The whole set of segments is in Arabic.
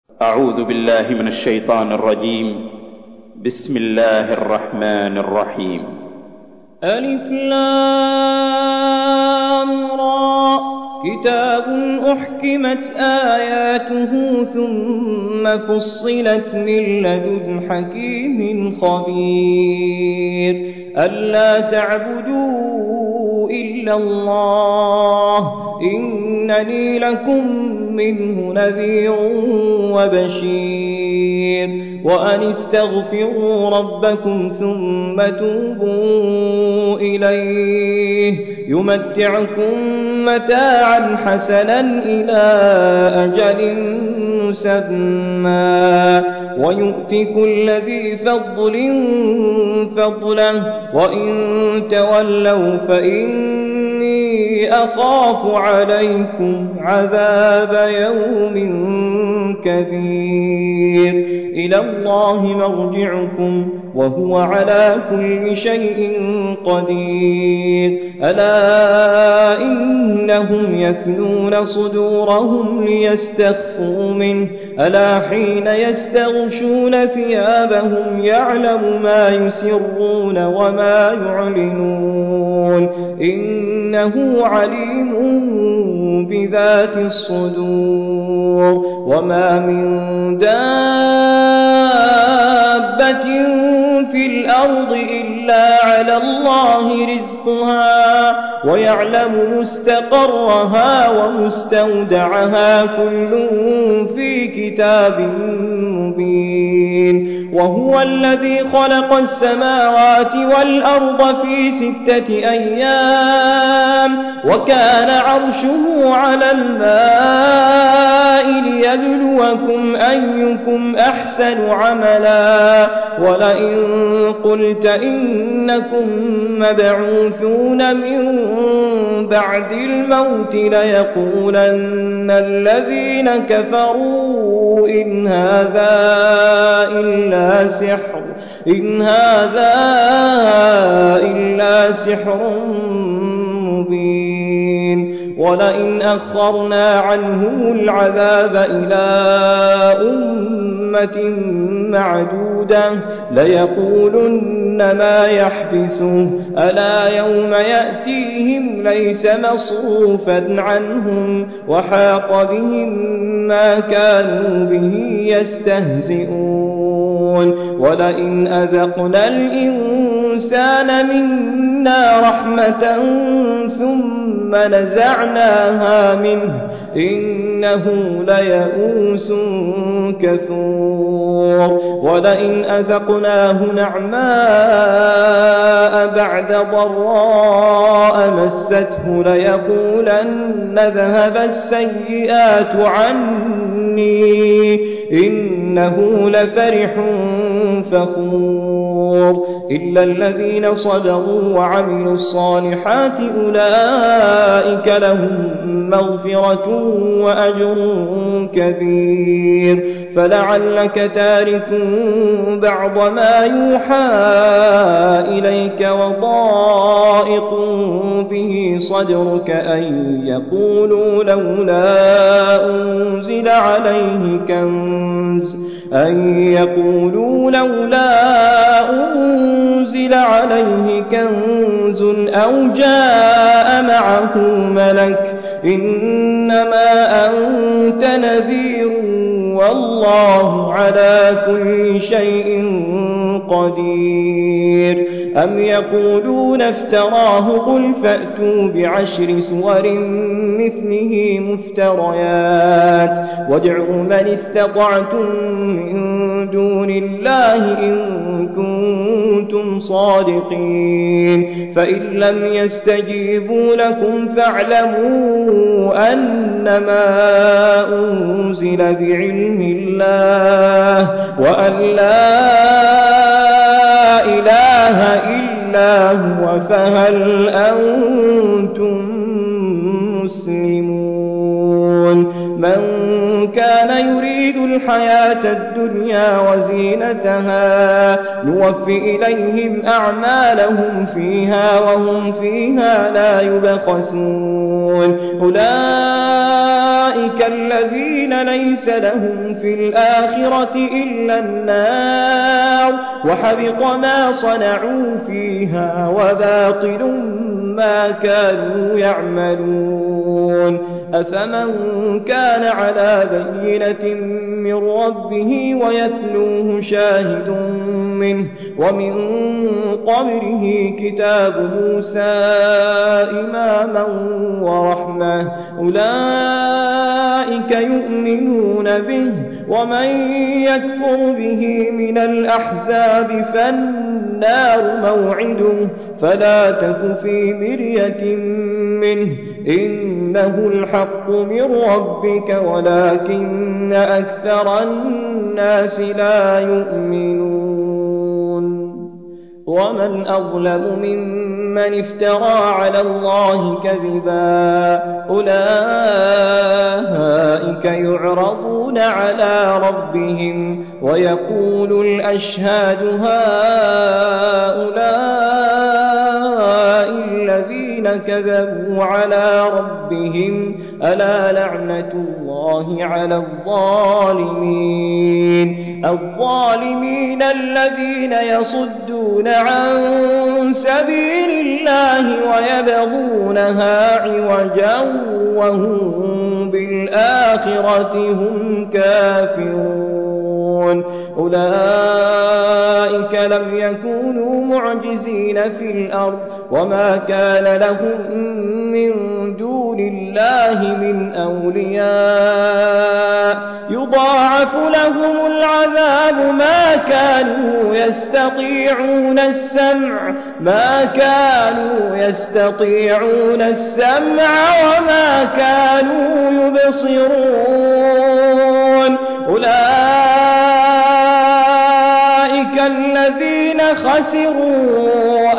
أعوذ بالله من الشيطان الرجيم. بسم الله الرحمن الرحيم. ألف لام را كتاب أحكمت آياته ثم فصلت من لدن حكيم خبير ألا تعبدوا إلا الله إنني لكم منه نذير وبشير وأن استغفروا ربكم ثم توبوا إليه يمتعكم متاعا حسنا إلى أجل مسمى ويؤتي كل ذي فضل فضله وإن تولوا فإني أخاف عليكم عذاب يوم كبير إلى الله مرجعكم وهو على كل شيء قدير ألا إنهم يثنون صدورهم ليستخفوا منه ألا حين يستغشون ثيابهم يعلم ما يسرون وما يعلنون إنه عليم بذات الصدور وما من دابة في الأرض إلا على الله رزقها ويعلم مستقرها ومستودعها كل في كتاب مبين وهو الذي خلق السماوات والأرض في 6 أيام وكان عرشه على الماء ليبلوكم أيكم أحسن عملا ولئن قلت إنكم مبعوثون من بعد الموت ليقولن الذين كفروا إن هذا إلا سحر مبين ولئن أخرنا عنهم العذاب إلى أمة معدودة ليقولن ما يحبسه ألا يوم يأتيهم ليس مصروفا عنهم وحاق بهم ما كانوا به يستهزئون ولئن أذقنا الإنسان منا رحمة ثم نزعناها منه إنه ليئوس كفور ولئن أذقناه نعماء بعد ضراء مسته ليقولن ذهب السيئات عني إنه لفرح فخور إلا الذين صبروا وعملوا الصالحات أولئك لهم مغفرة وأجر كبير فلعلك تارك بعض ما يوحى إليك وضائق به صدرك أن يقولوا لولا أنزل عليه كنز أو جاء معه ملك إنما أنت نذير والله على كل شيء قدير أم يقولون افتراه قل فأتوا ب10 سور مثله مفتريات وادعوا من استطعتم من دون الله إن كنتم صادقين فإن لم يستجيبوا لكم فاعلموا أنما أنزل بعلم الله وأن لا إله إلا هو فهل أنتم مسلمون من كان يريد الحياة الدنيا وزينتها نوفي إليهم أعمالهم فيها وهم فيها لا يبخسون أولئك الذين ليس لهم في الآخرة إلا النار وحبط ما صنعوا فيها وباطل ما كانوا يعملون أفمن كان على بينة من ربه ويتلوه شاهد منه ومن قبله كتاب موسى إماما ورحمة أولئك يؤمنون به ومن يكفر به من الأحزاب فالنار موعده فلا تك في مرية منه إنه الحق من ربك ولكن أكثر الناس لا يؤمنون ومن أظلم ممن افترى على الله كذبا أولئك يعرضون على ربهم ويقول الأشهاد هؤلاء الذين كذبوا على ربهم ألا لعنة الله على الظالمين الذين يصدون عن سبيل الله ويبغونها عوجا وهم بالآخرة هم كافرون أولئك لم يكونوا معجزين في الأرض وما كان لهم من دون الله من أولياء يضاعف لهم العذاب ما كانوا يستطيعون السمع وما كانوا يبصرون أولئك الذين خسروا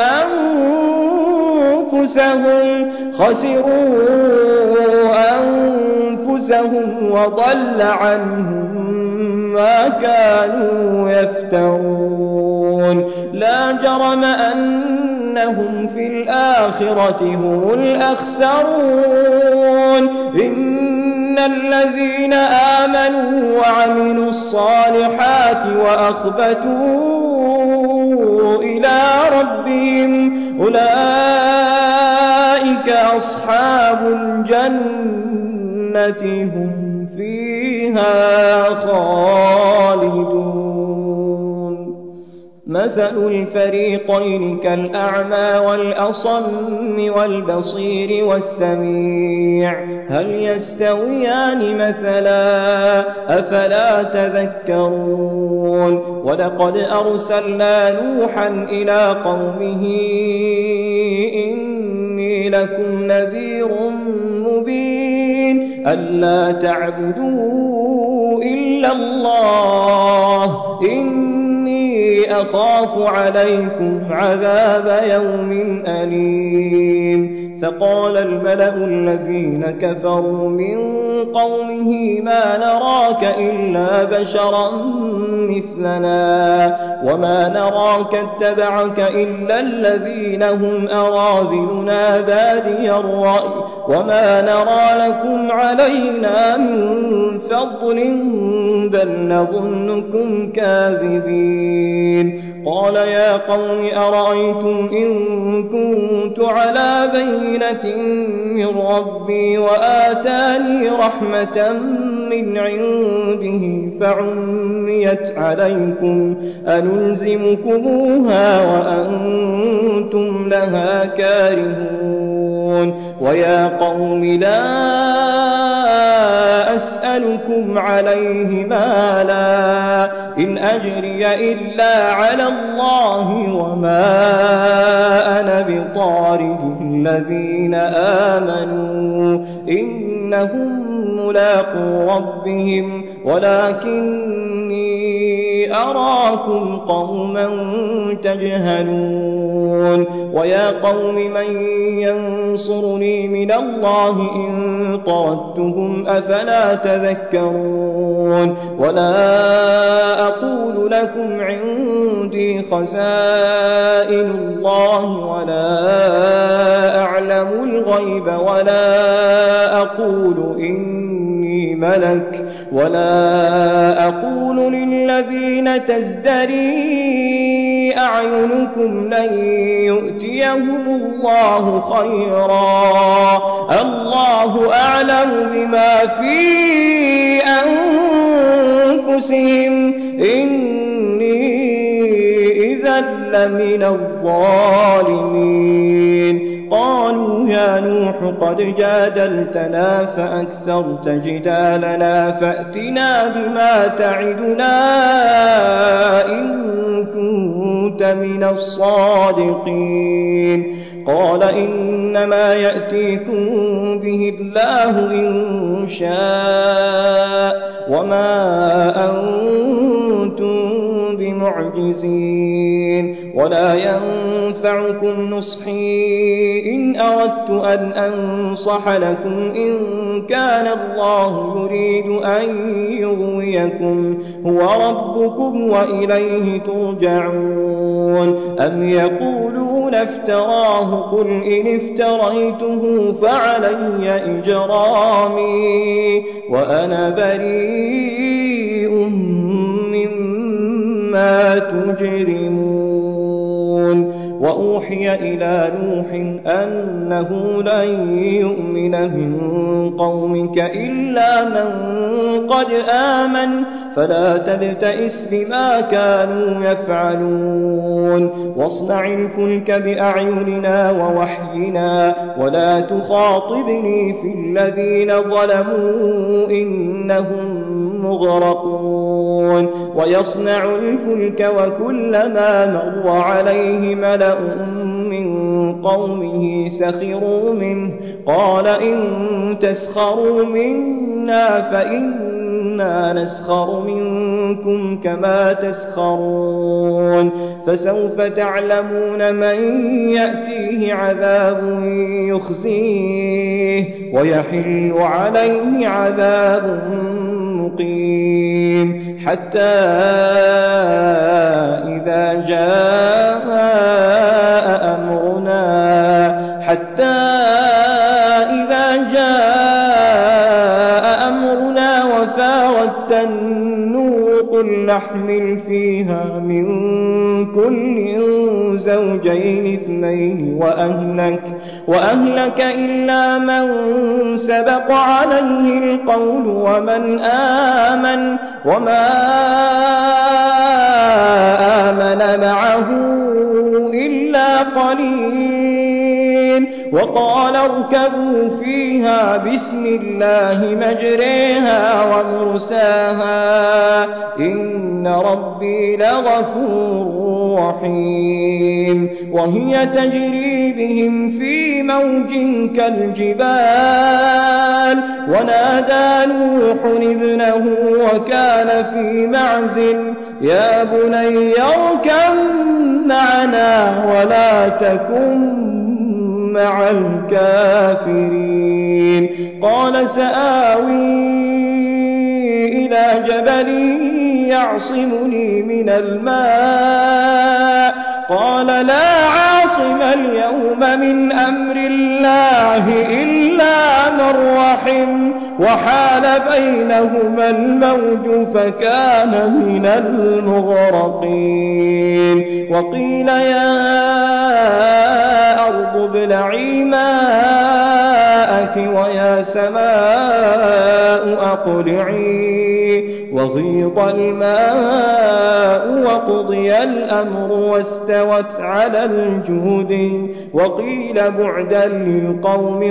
أنفسهم وضل عنهم ما كانوا يفترون لا جرم أنهم في الآخرة هم الأخسرون إن الذين آمنوا وعملوا الصالحات وأخبتوا إلى ربهم أولئك أصحاب الجنة هم فيها خالدون مثل الفريقين كالأعمى والأصم والبصير والسميع هل يستويان مثلا أفلا تذكرون ولقد أرسلنا نوحا إلى قومه إني لكم نذير مبين ألا تعبدوا إلا الله إني أخاف عليكم عذاب يوم أليم فقال الملأ الذين كفروا من قومه ما نراك إلا بشرا مثلنا وما نراك اتبعك إلا الذين هم أراذلنا بادي الرأي وما نرى لكم علينا من فضل بل نظنكم كاذبين قال يا قوم أرأيتم إن كنت على بينة من ربي وآتاني رحمة من عنده فعميت عليكم أنلزمكموها وأنتم لها كارهون ويا قوم لا أسألكم عليه مالا إن أجري إلا على الله وما أنا بطارد الذين آمنوا إنهم ملاقو ربهم ولكني أراكم قوما تجهلون ويا قوم من ينصرني من الله إن طردتهم أفلا تذكرون ولا أقول لكم عندي خزائن الله ولا أعلم الغيب ولا أقول إني ملك ولا أقول للذين تزدري أعينكم لن يؤتيهم الله خيرا الله أعلم بما في أنفسهم إني إذا لمن الظالمين قالوا يا نوح قد جادلتنا فأكثرت جدالنا فأتنا بما تعدنا إن كنت من الصادقين قال إنما يأتيكم به الله إن شاء وما أنتم بمعجزين ولا ينفعكم نصحي إن أردت أن أنصح لكم إن كان الله يريد أن يغويكم هو ربكم وإليه ترجعون أم يقولون افتراه قل إن افتريته فعلي إجرامي وأنا بريء مما تجرمون وأوحي إلى نوح أنه لن يؤمن من قومك إلا من قد آمن فلا تبتئس بما كانوا يفعلون واصنع الفلك بأعيننا ووحينا ولا تخاطبني في الذين ظلموا إنهم مغرقون ويصنع الفلك وكلما مر عليه ملأ من قومه سخروا منه قال إن تسخروا منا فإنا نسخر منكم كما تسخرون فسوف تعلمون من يأتيه عذاب يخزيه ويحل عليه عذاب مقيم حتى إذا جاء أمرنا وفارت النور قل نحمل فيها من كل زوجين اثنين وأهلك إلا من سبق عليه القول ومن آمن وما آمن معه إلا قليل وقال اركبوا فيها بسم الله مجريها ومرساها إن ربي لغفور رحيم وهي تجري بهم في موج كالجبال ونادى نوح ابنه وكان في معزل يا بني اركب معنا ولا تكن مع الكافرين قال سآوي إلى جبل يعصمني من الماء قال لا عاصم اليوم من أمر الله إلا من رحم وحال بينهما الموج فكان من المغرقين وقيل يا أرض ابلعي ماءك ويا سماء أقلعي وغيض الماء وقضي الأمر واستوت على الجود وقيل بعدا للقوم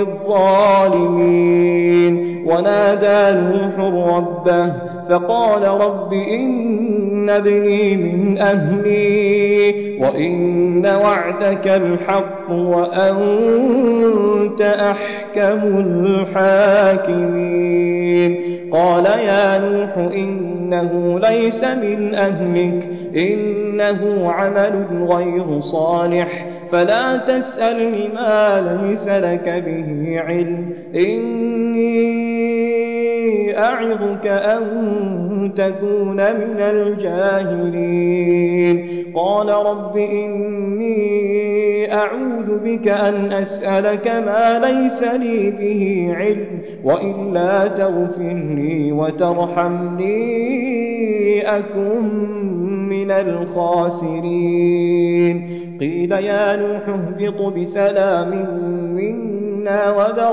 الظالمين ونادى نوح ربه فقال رب إن ابني من أهلي وإن وعدك الحق وأنت أحكم الحاكمين قال يا نوح إنه ليس من أهلك إنه عمل غير صالح فلا تسألني ما ليس لك به علم إني أعظك أن تكون من الجاهلين قال رب إني أعوذ بك أن أسألك ما ليس لي به علم وإلا تغفر لي وترحمني أكن من الخاسرين قيل يا نوح اهبط بسلام منا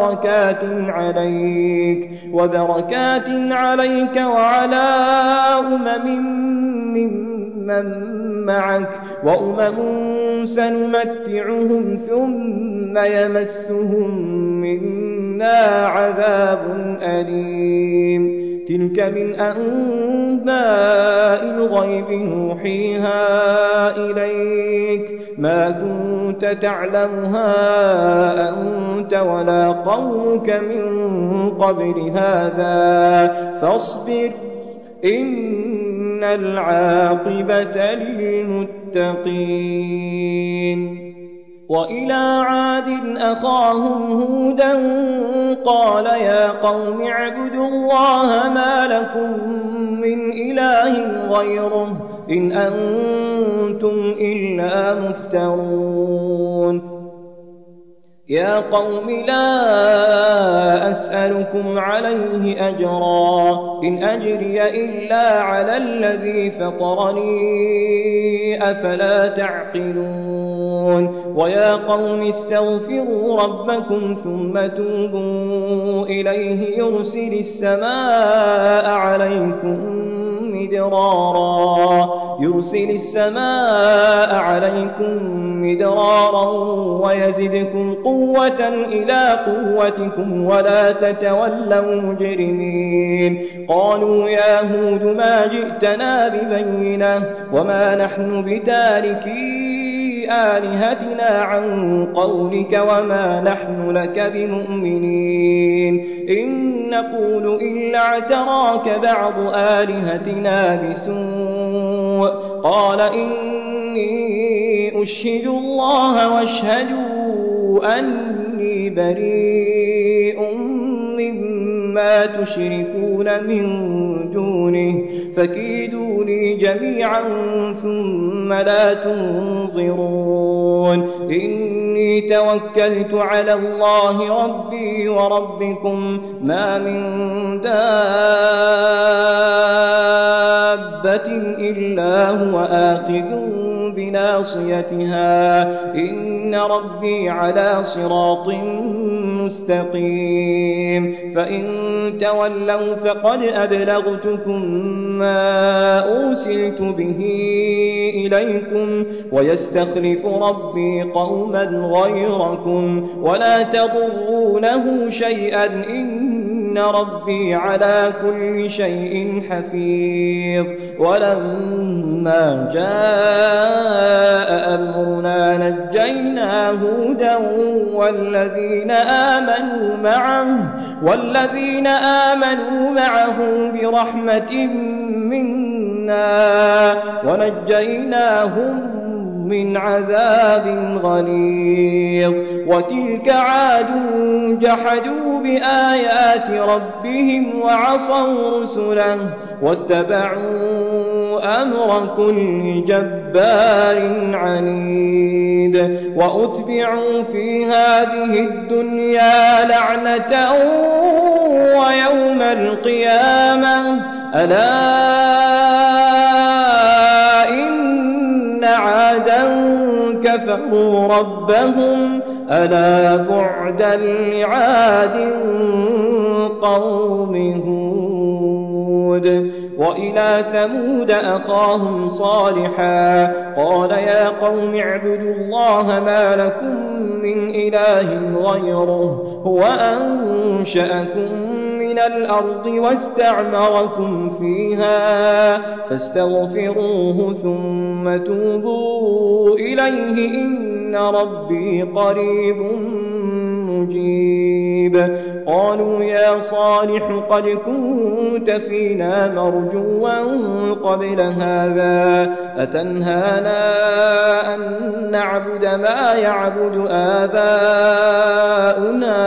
وبركات عليك وعلى ممن معك سنمتعهم ثم يمسهم منا عذاب أليم تلك من أنباء الغيب نوحيها إليك ما كنت تعلمها أنت ولا قومك من قبل هذا فاصبر إن العاقبة للمتقين وإلى عاد أخاهم هودا قال يا قوم اعبدوا الله ما لكم من إله غيره إن أنتم إلا مفترون يا قوم لا أسألكم عليه أجرا إن أجري إلا على الذي فطرني أفلا تعقلون ويا قوم استغفروا ربكم ثم توبوا إليه يرسل السماء عليكم مدرارا ويزدكم قوة إلى قوتكم ولا تتولوا مجرمين قالوا يا هود ما جئتنا ببينة وما نحن بتاركي آلهتنا عن قولك وما نحن لك بمؤمنين إن نقول إلا اعتراك بعض آلهتنا بسوء قال إني أشهد الله واشهدوا أني بريء مما تشركون من دونه فكيدوني جميعا ثم لا تنظرون إني توكلت على الله ربي وربكم ما من دابة إلا هو آخذ بناصيتها إن ربي على صراط مستقيم فإن تولوا فقد أبلغتكم ما أرسلت به إليكم ويستخلف ربي قوما غيركم ولا تضرونه شيئا إن ربي على كل شيء حفيظ ولما جاء أمرنا نجينا هودا والذين آمنوا معه برحمة منا ونجيناهم من عذاب غليظ وتلك عاد جحدوا بآيات ربهم وعصوا رسله واتبعوا أمر كل جبار عنيد وأتبعوا في هذه الدنيا لعنة ويوم القيامة ألا إن عادا كفروا ربهم ألا بعدا لعاد قوم هود وإلى ثمود أخاهم صالحا قال يا قوم اعبدوا الله ما لكم من إله غيره هو أنشأكم من الأرض واستعمركم فيها فاستغفروه ثم توبوا إليه إن ربي قريب مجيب قالوا يا صالح قد كنت فينا مرجوا قبل هذا أتنهانا أن نعبد ما يعبد آباؤنا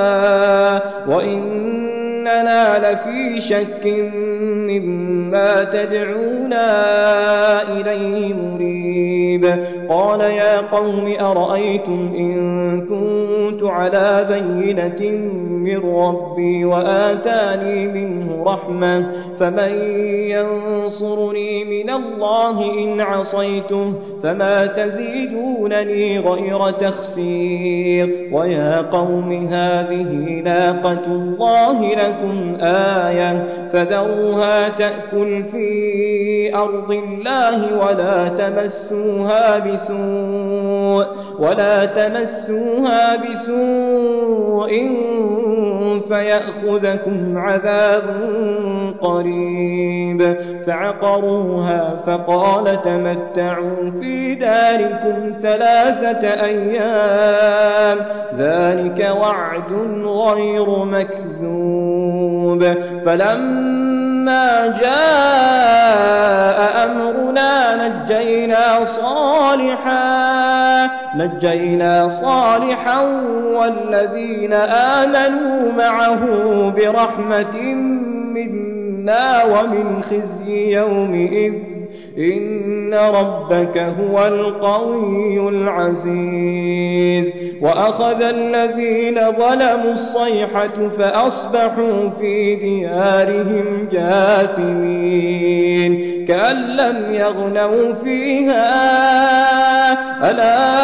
وإننا لفي شك مما تدعونا إليه مريب قال يا قوم أرأيتم إن كنت على بينة من ربي وآتاني منه رحمة فمن ينصرني من الله إن عصيته فما تزيدونني غير تخسير ويا قوم هذه ناقة الله لكم آية فذروها تأكل في أرض الله ولا تمسوها بسوء فيأخذكم عذاب قريب فعقروها فقال تمتعوا في داركم 3 أيام ذلك وعد غير مكذوب فلما جاء أمرنا نجينا صالحا والذين آمنوا معه برحمة منا ومن خزي يومئذ إن ربك هو القوي العزيز وأخذ الذين ظلموا الصيحة فأصبحوا في ديارهم جاثمين كأن لم يغنوا فيها ألا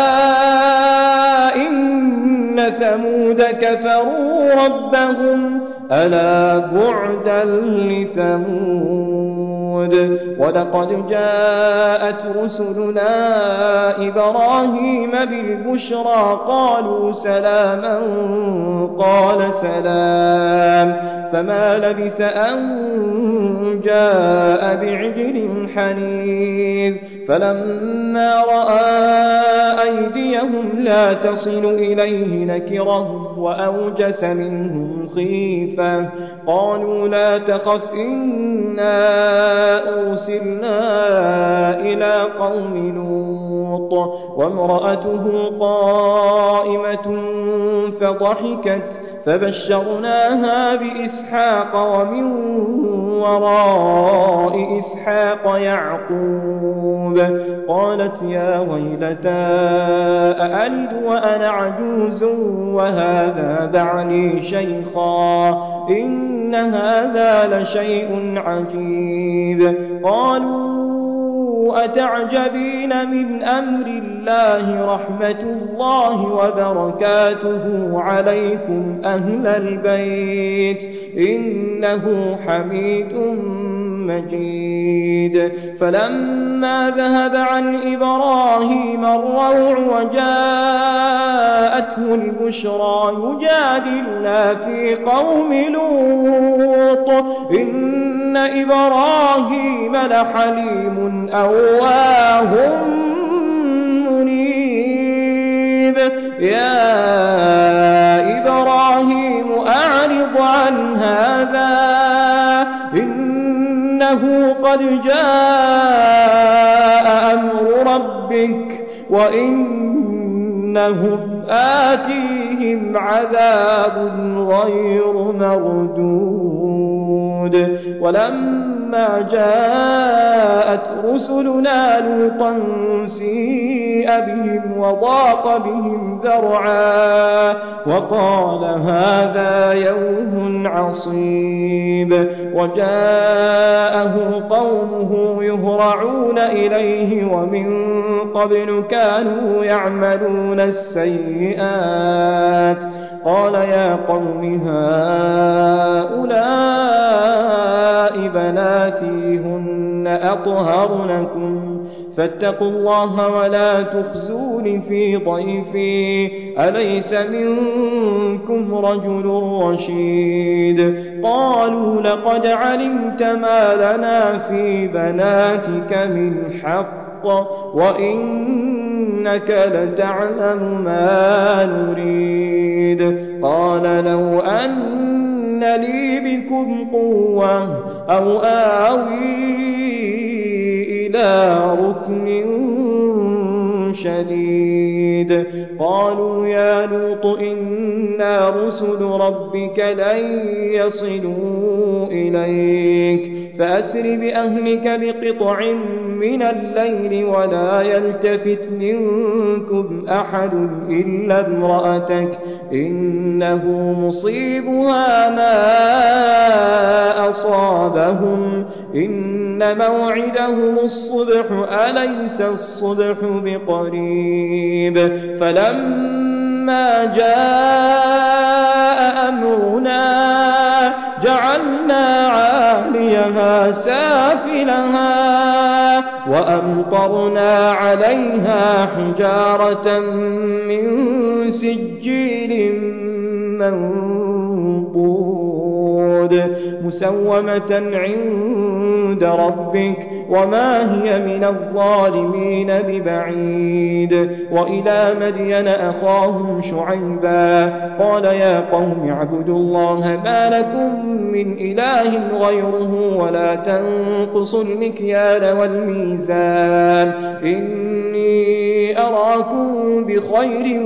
إن ثمود كفروا ربهم ألا بعدا لثمود ولقد جاءت رسلنا إبراهيم بالبشرى قالوا سلاما قال سلام فما لبث أن جاء بعجل حنيذ فلما رأى أيديهم لا تصل إليه نكرهم وأوجس منهم خيفة قالوا لا تخف إنا أرسلنا إلى قوم لوط وامرأته قائمة فضحكت فبشرناها بإسحاق ومن وراء إسحاق يعقوب قالت يا ويلتى أألد وأنا عجوز وهذا بعلي شيخا إن هذا لشيء عجيب قالوا أتعجبين من أمر الله رحمة الله وبركاته عليكم أهل البيت إنه حميد مجيد فلما ذهب عن إبراهيم الروع وجاءته البشرى يجادلنا في قوم لوط إن إبراهيم لحليم أواه منيب يا إبراهيم أعرض عن هذا إنه قد جاء أمر ربك وإنهم آتيهم عذاب غير مردود ولما جاءت رسلنا لوطا سيء بهم وضاق بهم ذرعا وقال هذا يوم عصيب وجاءه قومه يهرعون إليه ومن قبل كانوا يعملون السيئات قال يا قوم هؤلاء بناتي هن أطهر لكم فاتقوا الله ولا تخزون في ضيفي أليس منكم رجل رشيد قالوا لقد علمت ما لنا في بناتك من حق وإنك لتعلم ما نريد قال لو أن لي بكم قوة أو آوي إلى ركن شديد قالوا يا لوط إنا رسل ربك لن يصلوا إليك فأسر بأهلك بقطع من الليل ولا يلتفت منكم أحد إلا امرأتك إنه مصيبها ما أصابهم إن موعدهم الصبح أليس الصبح بقريب فلما جاء أمرنا جعلنا عاليها سافلها وأمطرنا عليها حجارة من سجيل منضود مسومة عند ربك وما هي من الظالمين ببعيد وإلى مدين أخاهم شعيبا قال يا قوم اعبدوا الله ما لكم من إله غيره ولا تنقصوا المكيال والميزان إني أراكم بخير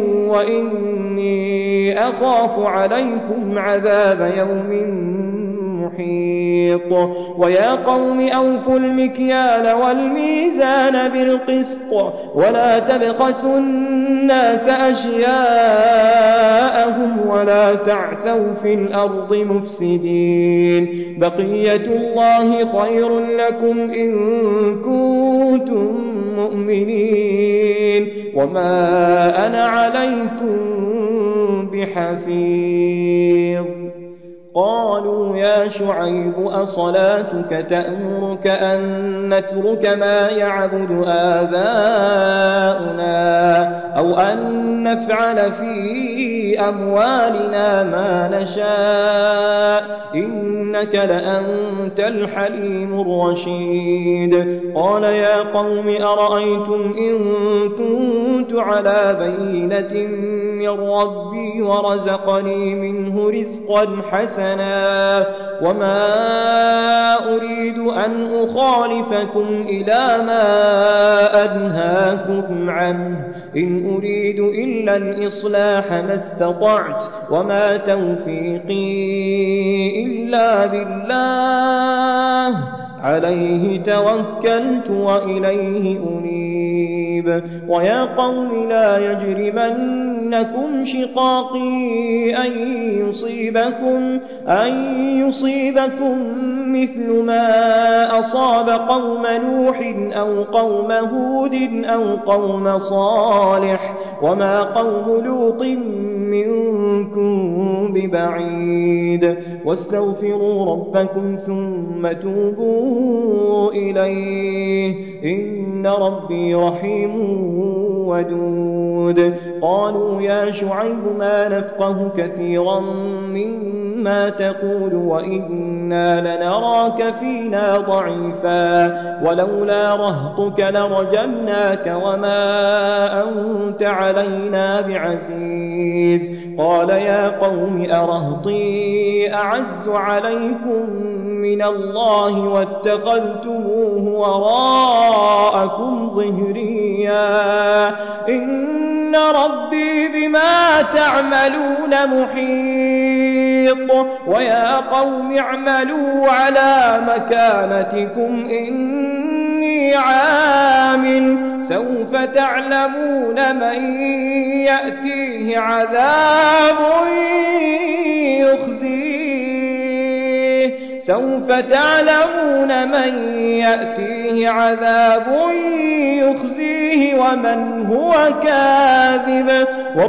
وإني أخاف عليكم عذاب يوم محيط ويا قوم أوفوا المكيال والميزان بالقسط ولا تبخسوا الناس أشياءهم ولا تعثوا في الأرض مفسدين بقية الله خير لكم إن كنتم مؤمنين وما أنا عليكم بحفيظ قالوا يا شعيب أصلاتك تأمرك أن نترك ما يعبد آباؤنا أو أن نفعل في أموالنا ما نشاء إنك لأنت الحليم الرشيد قال يا قوم أرأيتم إن كنت على بينة من ربي ورزقني منه رزقا حسنا وما أريد أن أخالفكم إلى ما أنهاكم عنه إن أريد إلا الإصلاح ما استطعت وما توفيقي إلا بالله عليه توكلت وإليه أنيب ويا قوم لا يجرمنكم شقاقي أن يصيبكم مثل ما أصاب قوم نوح أو قوم هود أو قوم صالح وما قوم لوط منكم ببعيد واستغفروا ربكم ثم توبوا إليه إن ربي رحيم ودود قالوا يا شعيب ما نفقه كثيرا مما تقول وإنا لنراك فينا ضعيفا ولولا رهطك لرجمناك وما أنت علينا بعزيز قال يا قوم أرهطي أعز عليكم من الله واتخذتموه وراءكم ظهريا إن ربي بما تعملون محيط ويا قوم اعملوا على مكانتكم إني عامل سوف تعلمون من يأتيه عذاب يخزيه ومن هو كاذب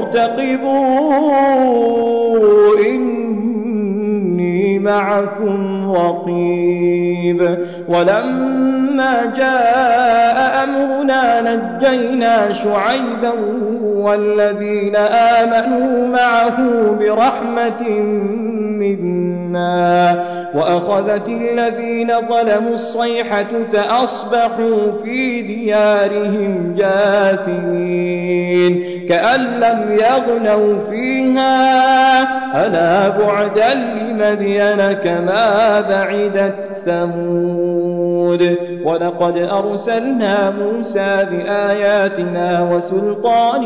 وارتقبوا إني معكم رقيب ولما جاء أمرنا نجينا شعيبا والذين آمنوا معه برحمة منا وأخذت الذين ظلموا الصيحة فأصبحوا في ديارهم جاثمين كأن لم يغنوا فيها ألا بعدا لمدين كما بعدت ثمود ولقد أرسلنا موسى بآياتنا وسلطان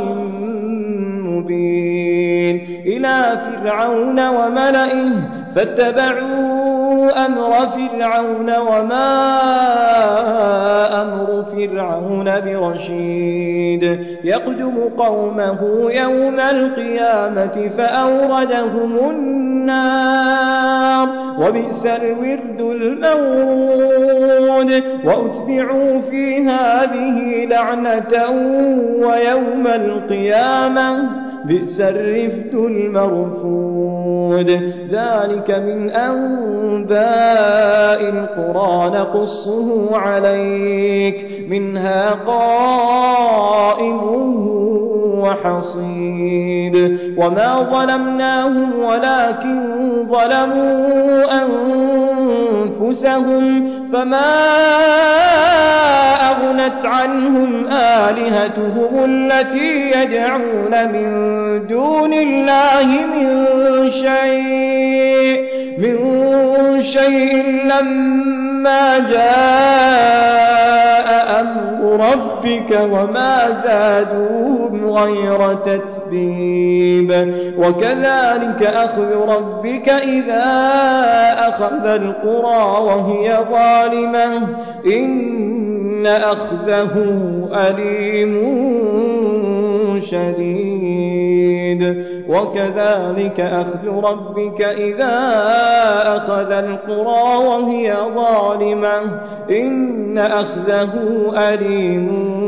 مبين إلى فرعون وملئه فاتبعوا أمر فرعون وما أمر فرعون برشيد يقدم قومه يوم القيامة فأوردهم النار وبئس الورد المورود وأتبعوا في هذه لعنة ويوم القيامة بئس الرفد المرفود ذلك من أنباء القرى نقصه عليك منها قائم وحصيد وما ظلمناهم ولكن ظلموا أنفسهم فما أغنت عنهم آلهتهم التي يدعون من دون الله من شيء لما جاء أمر ربك وما زادوهم غير تتبيب وكذلك أخذ ربك إذا أخذ القرى وهي ظالمة إن أخذه أليم شديد وكذلك أخذ ربك إذا أخذ القرى وهي ظالمة إن أخذه أليم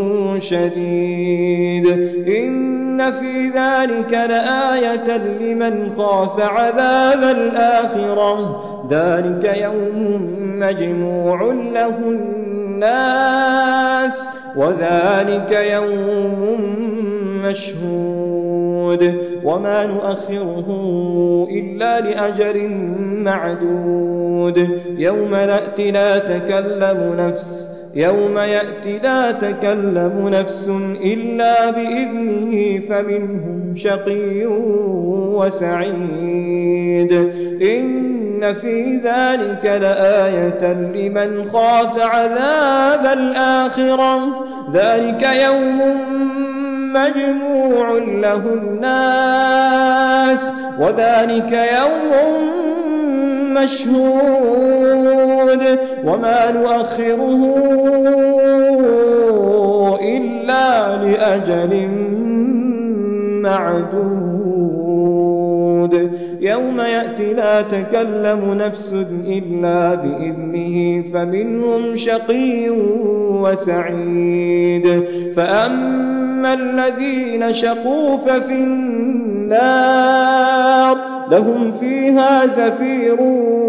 شديد إن في ذلك لآية لمن خاف عذاب الآخرة ذلك يوم مجموع له الناس وذلك يوم مشهود وما نؤخره إلا لأجل معدود يوم يأتي لا تكلم نفس إلا بإذنه فمنهم شقي وسعيد إن في ذلك لآية لمن خاف عذاب الآخرة ذلك يوم مجموع له الناس وذلك يوم مشهود وما نؤخره إلا لأجل معدود يوم يأتي لا تكلم نفس إلا بإذنه فمنهم شقي وسعيد فأما الذين شقوا ففي النار لهم فيها زفير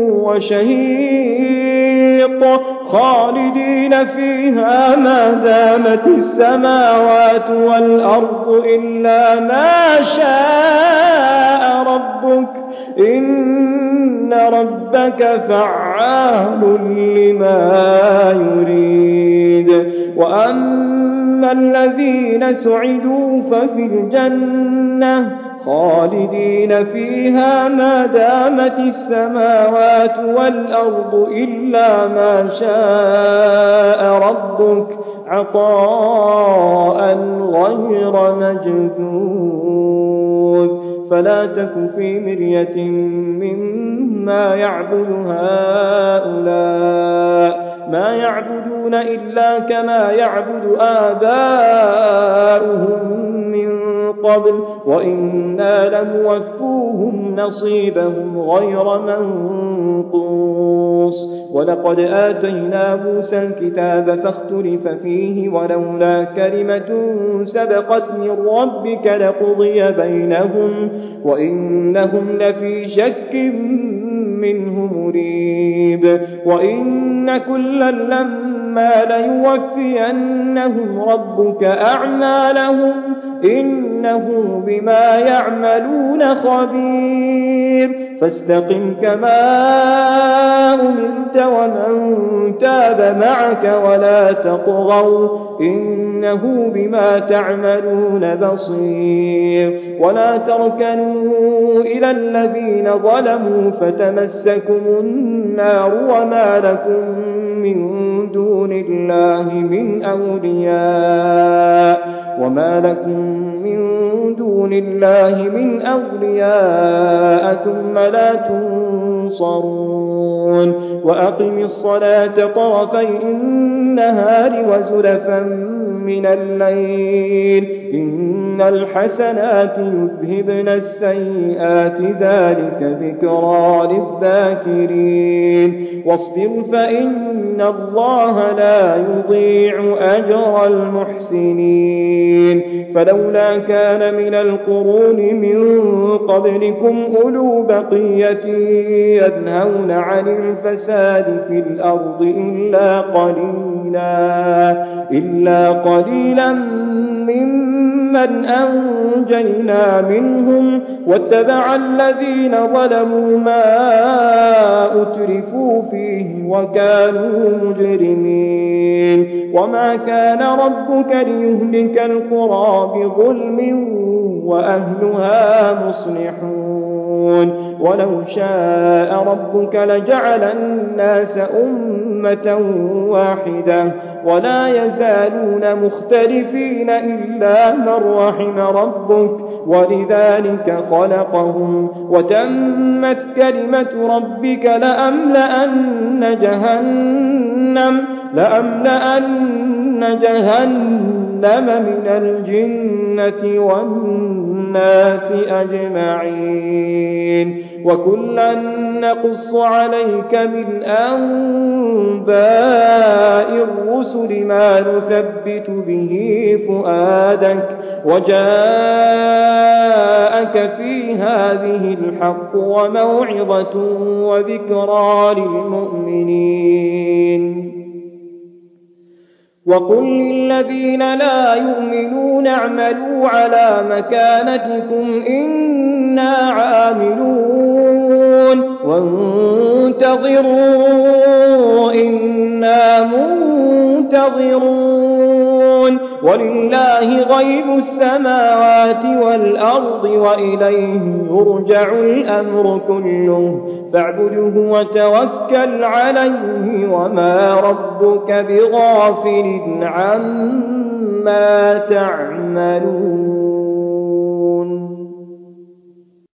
وشهيق خالدين فيها ما دامت السماوات والأرض إلا ما شاء ربك إن ربك فعال لما يريد وأما الذين سعدوا ففي الجنة خالدين فيها ما دامت السماوات والأرض إلا ما شاء ربك عطاء غير مجذوذ فلا تك في مرية مما يعبد هؤلاء ما يعبدون إلا كما يعبد آباؤهم من قبل وإنا لموفوهم نصيبهم غير منقوص ولقد آتينا موسى الكتاب فاختلف فيه ولولا كلمة سبقت من ربك لقضي بينهم وإنهم لفي شك منه مريب وإن كلا لما ليوفينهم ربك أعمالهم إنه بما يعملون خبير فاستقم كما أمرت ومن تاب معك ولا تطغوا إنه بما تعملون بصير ولا تركنوا إلى الذين ظلموا فتمسكم النار وما لكم من دون الله من أولياء ثم لا تنصرون وأقم الصلاة طرفي النهار وزلفا من الليل إن الحسنات يذهبن السيئات ذلك ذكرى للذاكرين واصبر فإن الله لا يضيع أجر المحسنين فلولا كان من القرون من قبلكم أولو بقية ينهون عن الفساد في الأرض إلا قليلا ممن أنجينا منهم واتبع الذين ظلموا ما أترفوا فيه وكانوا مجرمين وما كان ربك ليهلك القرى بظلم وأهلها مصلحون ولو شاء ربك لجعل الناس أمة واحدة ولا يزالون مختلفين إلا من رحم ربك ولذلك خلقهم وتمت كلمة ربك لأملأن جهنم من الجنة والناس أجمعين وكلا نقص عليك من أنباء الرسل ما نثبت به فؤادك وجاءك في هذه الحق وموعظة وذكرى للمؤمنين وقل للذين لا يؤمنون اعملوا على مكانتكم إنا عاملون وانتظروا إنا منتظرون ولله غيب السماوات والأرض وإليه يرجع الأمر كله فاعبده وتوكل عليه وما ربك بغافل عما تعملون